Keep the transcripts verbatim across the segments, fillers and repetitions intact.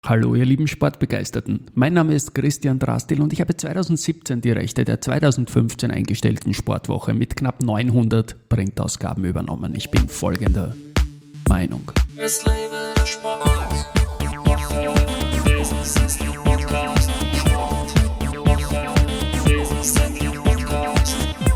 Hallo ihr lieben Sportbegeisterten, mein Name ist Christian Drastil und ich habe zweitausendsiebzehn die Rechte der zweitausendfünfzehn eingestellten Sportwoche mit knapp neunhundert Printausgaben übernommen. Ich bin folgender Meinung. Es lebe der Sport. Business ist der Podcast. Sport. Business ist der Podcast.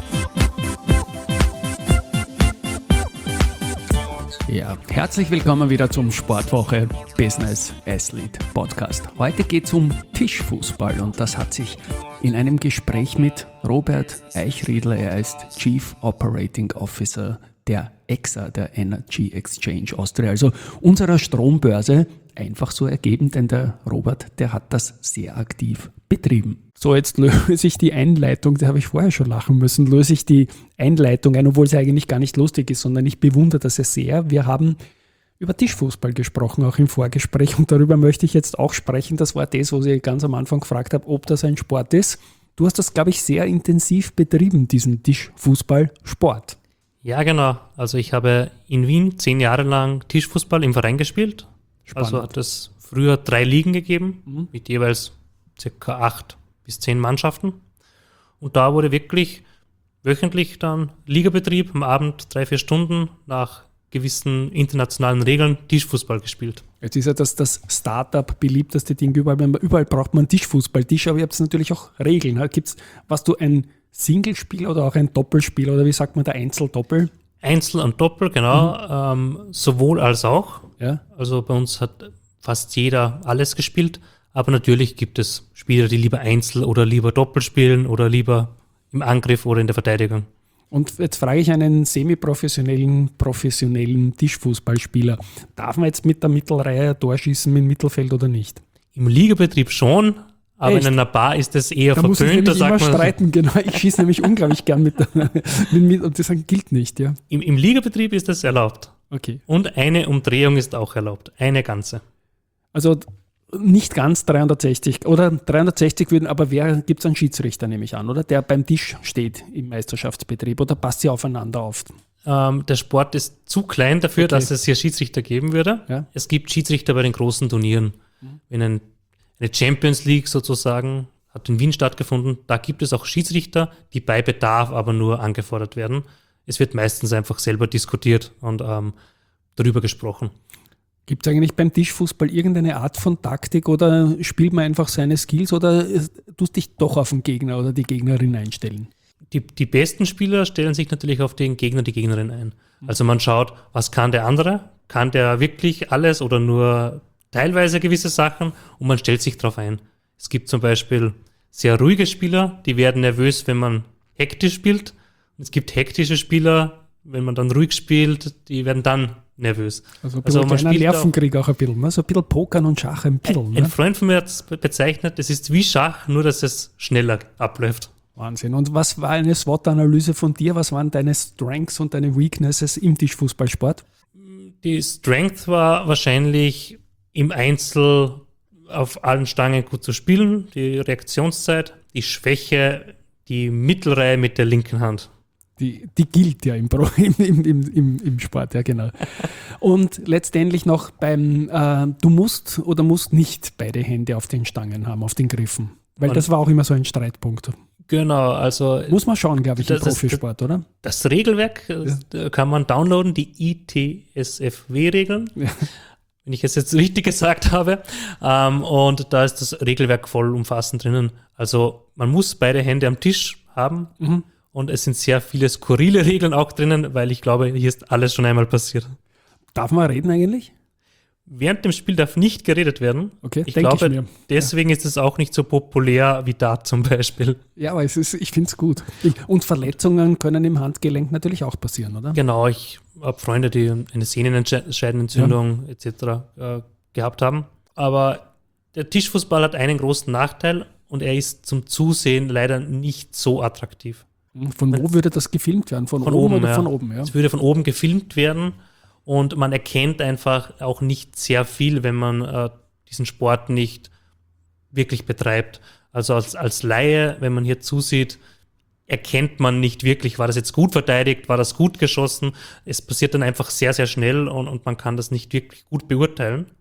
Ja, herzlich willkommen wieder zum Sportwoche Business Athlete Podcast. Heute geht es um Tischfußball und das hat sich in einem Gespräch mit Robert Eichriedler, er ist Chief Operating Officer der E X A, der Energy Exchange Austria, also unserer Strombörse, einfach so ergeben, denn der Robert, der hat das sehr aktiv betrieben. So, jetzt löse ich die Einleitung, da habe ich vorher schon lachen müssen, löse ich die Einleitung ein, obwohl sie eigentlich gar nicht lustig ist, sondern ich bewundere das sehr. Wir haben über Tischfußball gesprochen, auch im Vorgespräch, und darüber möchte ich jetzt auch sprechen. Das war das, was ich ganz am Anfang gefragt habe, ob das ein Sport ist. Du hast das, glaube ich, sehr intensiv betrieben, diesen Tischfußballsport. Ja, genau. Also ich habe in Wien zehn Jahre lang Tischfußball im Verein gespielt. Spannend. Also hat es früher drei Ligen gegeben, Mhm. mit jeweils circa acht bis zehn Mannschaften. Und da wurde wirklich wöchentlich dann Ligabetrieb, am Abend drei, vier Stunden nach gewissen internationalen Regeln Tischfußball gespielt. Jetzt ist ja das, das Startup beliebteste Ding überall. Überall braucht man Tischfußball-Tisch, aber ihr habt natürlich auch Regeln. Gibt's, warst du ein Singlespiel oder auch ein Doppelspiel oder wie sagt man, der Einzel-Doppel? Einzel und Doppel, genau, mhm. ähm, sowohl als auch. Ja. Also bei uns hat fast jeder alles gespielt, aber natürlich gibt es Spieler, die lieber Einzel oder lieber Doppel spielen oder lieber im Angriff oder in der Verteidigung. Und jetzt frage ich einen semi-professionellen, professionellen Tischfußballspieler, darf man jetzt mit der Mittelreihe ein Tor schießen mit Mittelfeld oder nicht? Im Ligabetrieb schon, aber Echt? in einer Bar ist es eher Da muss ich verpönt. Da nämlich immer sagt man, streiten, genau. Ich schieße nämlich unglaublich gern mit, der, mit, mit und das gilt nicht, ja. im, im Ligabetrieb ist es erlaubt. Okay. Und eine Umdrehung ist auch erlaubt, eine ganze. Also nicht ganz dreihundertsechzig oder dreihundertsechzig würden, aber wer gibt es einen Schiedsrichter, nehme ich an, oder? Der beim Tisch steht im Meisterschaftsbetrieb oder passt sie aufeinander auf? Ähm, der Sport ist zu klein dafür, Okay. dass es hier Schiedsrichter geben würde. Ja. Es gibt Schiedsrichter bei den großen Turnieren. Mhm. Wenn ein, eine Champions League sozusagen hat in Wien stattgefunden, da gibt es auch Schiedsrichter, die bei Bedarf aber nur angefordert werden. Es wird meistens einfach selber diskutiert und ähm, darüber gesprochen. Gibt es eigentlich beim Tischfußball irgendeine Art von Taktik oder spielt man einfach seine Skills oder tust dich doch auf den Gegner oder die Gegnerin einstellen? Die, die besten Spieler stellen sich natürlich auf den Gegner, die Gegnerin ein. Also man schaut, was kann der andere? Kann der wirklich alles oder nur teilweise gewisse Sachen? Und man stellt sich darauf ein. Es gibt zum Beispiel sehr ruhige Spieler, die werden nervös, wenn man hektisch spielt. Und es gibt hektische Spieler, wenn man dann ruhig spielt, die werden dann nervös. Also ein Also bisschen man kleiner spielt Nervenkrieg auch ein bisschen, ne? So ein bisschen Pokern und Schach ein bisschen. Ein Ne? Freund von mir hat es bezeichnet, es ist wie Schach, nur dass es schneller abläuft. Wahnsinn. Und was war eine SWOT-Analyse von dir? Was waren deine Strengths und deine Weaknesses im Tischfußballsport? Die Strength war wahrscheinlich im Einzel auf allen Stangen gut zu spielen, die Reaktionszeit, die Schwäche, die Mittelreihe mit der linken Hand. Die, die gilt ja im, Pro, im, im, im, im Sport, ja genau. Und letztendlich noch beim, äh, du musst oder musst nicht beide Hände auf den Stangen haben, auf den Griffen. Weil Man- das war auch immer so ein Streitpunkt. Genau, also Muss man schauen, glaube ich, im Das ist- Profisport, oder? das Regelwerk äh, kann man downloaden, die I T S F W-Regeln, Ja. wenn ich es jetzt richtig gesagt habe. Ähm, und da ist das Regelwerk vollumfassend drinnen. Also man muss beide Hände am Tisch haben. Mhm. Und es sind sehr viele skurrile Regeln auch drinnen, weil ich glaube, hier ist alles schon einmal passiert. Darf man reden eigentlich? Während dem Spiel darf nicht geredet werden. Okay, Ich denke glaube, ich mir. deswegen ist es auch nicht so populär wie Dart zum Beispiel. Ja, aber es ist, ich finde es gut. Ich, und Verletzungen können im Handgelenk natürlich auch passieren, oder? Genau, ich habe Freunde, die eine Sehnenscheidenentzündung et cetera äh, gehabt haben. Aber der Tischfußball hat einen großen Nachteil und er ist zum Zusehen leider nicht so attraktiv. Von wo würde das gefilmt werden? Von, Von oben, oben, oder ja. von oben? Ja. Es würde von oben gefilmt werden und man erkennt einfach auch nicht sehr viel, wenn man äh, diesen Sport nicht wirklich betreibt. Also als, als Laie, wenn man hier zusieht, erkennt man nicht wirklich, war das jetzt gut verteidigt, war das gut geschossen. Es passiert dann einfach sehr, sehr schnell und, und man kann das nicht wirklich gut beurteilen.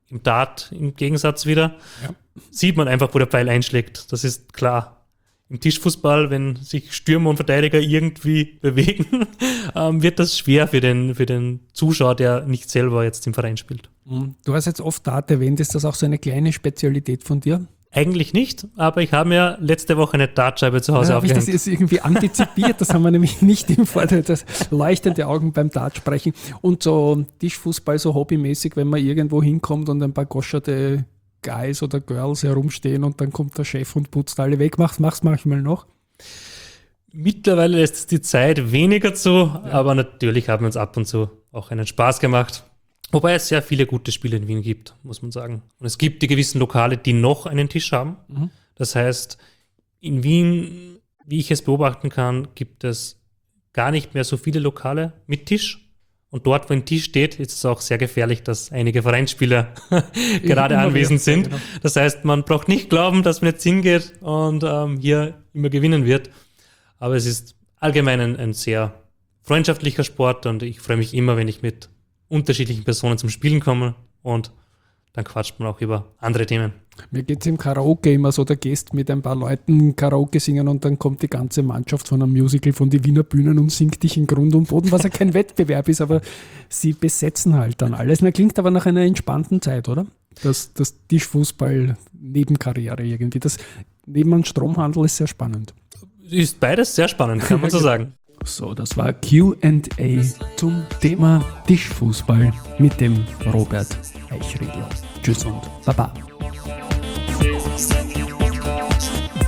Im Dart im Gegensatz wieder, Ja. sieht man einfach, wo der Pfeil einschlägt. Das ist klar. Im Tischfußball, wenn sich Stürmer und Verteidiger irgendwie bewegen, ähm, wird das schwer für den, für den Zuschauer, der nicht selber jetzt im Verein spielt. Du hast jetzt oft Dart erwähnt, ist das auch so eine kleine Spezialität von dir? Eigentlich nicht, aber ich habe mir letzte Woche eine Dartscheibe zu Hause Ja, habe ich aufgehängt. das jetzt irgendwie antizipiert, das haben wir nämlich nicht im Vorteil, das leuchtende Augen beim Dart sprechen. Und so Tischfußball so hobbymäßig, wenn man irgendwo hinkommt und ein paar goscherte Guys oder Girls herumstehen und dann kommt der Chef und putzt alle weg, machst machst manchmal noch. Mittlerweile lässt es die Zeit weniger zu, aber natürlich haben wir uns ab und zu auch einen Spaß gemacht. Wobei es sehr viele gute Spiele in Wien gibt, muss man sagen. Und es gibt die gewissen Lokale, die noch einen Tisch haben. Mhm. Das heißt, in Wien, wie ich es beobachten kann, gibt es gar nicht mehr so viele Lokale mit Tisch. Und dort, wo ein Tisch steht, ist es auch sehr gefährlich, dass einige Vereinsspieler gerade Immer anwesend wieder, sind. genau. Das heißt, man braucht nicht glauben, dass man jetzt hingeht und ähm, hier immer gewinnen wird. Aber es ist allgemein ein, ein sehr freundschaftlicher Sport und ich freue mich immer, wenn ich mit unterschiedlichen Personen zum Spielen komme und dann quatscht man auch über andere Themen. Mir geht es im Karaoke immer so, da gehst mit ein paar Leuten Karaoke singen und dann kommt die ganze Mannschaft von einem Musical von die Wiener Bühnen und singt dich in Grund und Boden, was ja kein Wettbewerb ist, aber sie besetzen halt dann alles. Na, klingt aber nach einer entspannten Zeit, oder? Das, das Tischfußball-Nebenkarriere irgendwie. Das neben dem Stromhandel ist sehr spannend. Ist beides sehr spannend, kann man so sagen. So, das war Q and A zum Thema Tischfußball mit dem Robert Eichriedl. Tschüss und Baba. Business Athlete Podcast.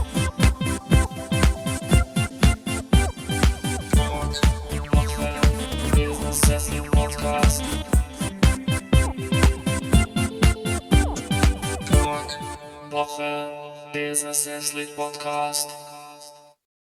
Business Athlete Podcast. Woche Business Athlete Podcast.